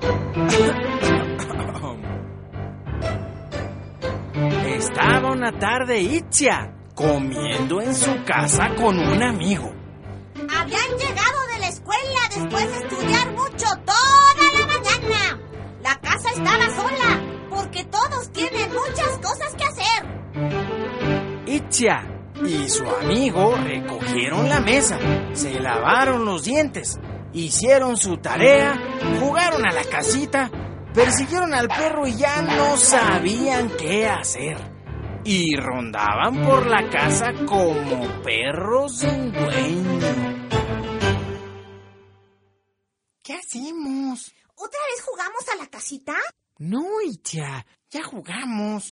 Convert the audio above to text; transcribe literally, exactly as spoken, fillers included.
Estaba una tarde Itzia comiendo en su casa con un amigo. Habían llegado de la escuela después de estudiar mucho toda la mañana. La casa estaba sola porque todos tienen muchas cosas que hacer. Itzia y su amigo recogieron la mesa, se lavaron los dientes, hicieron su tarea, jugaron a la casita, persiguieron al perro y ya no sabían qué hacer. Y rondaban por la casa como perros sin dueño. ¿Qué hacemos? ¿Otra vez jugamos a la casita? No, Itzia, ya jugamos.